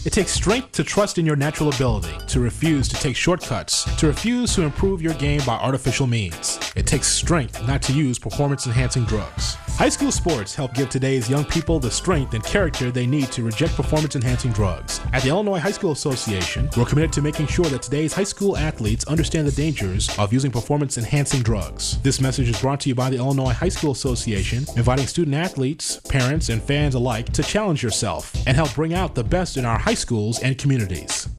It takes strength to trust in your natural ability, to refuse to take shortcuts, to refuse to improve your game by artificial means. It takes strength not to use performance-enhancing drugs. High school sports help give today's young people the strength and character they need to reject performance-enhancing drugs. At the Illinois High School Association, we're committed to making sure that today's high school athletes understand the dangers of using performance-enhancing drugs. This message is brought to you by the Illinois High School Association, inviting student athletes, parents, and fans alike to challenge yourself and help bring out the best in our high schools and communities.